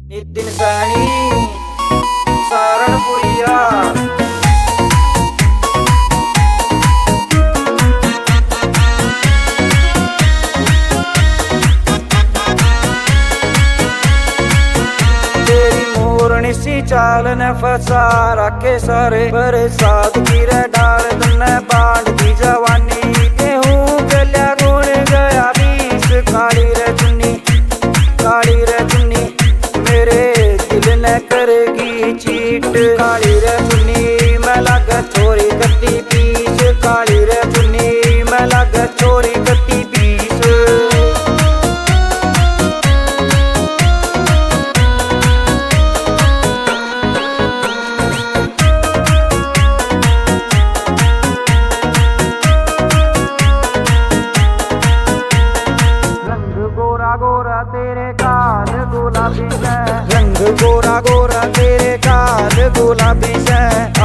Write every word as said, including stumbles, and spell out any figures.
नितिन सैनी सारणपुरिया। तेरी मोरनी सी चाल ने फसा रखे सारे बरसात की रे डाल तन्ने बांध दी जवानी। गेहूं गलिया गुण गया बीस काली रे चुन्नी काली रे चुन्नी मेरे दिल ने करेगी चीट। काली रे चुन्नी मैं लग छोरी गति पीस काली रे चुन्नी मैं लग छोरी गति पीस। रंग गोरा गोरा तेरे काल गुलाबी है रंग गोरा गोरा तेरे काल गुलाबी है।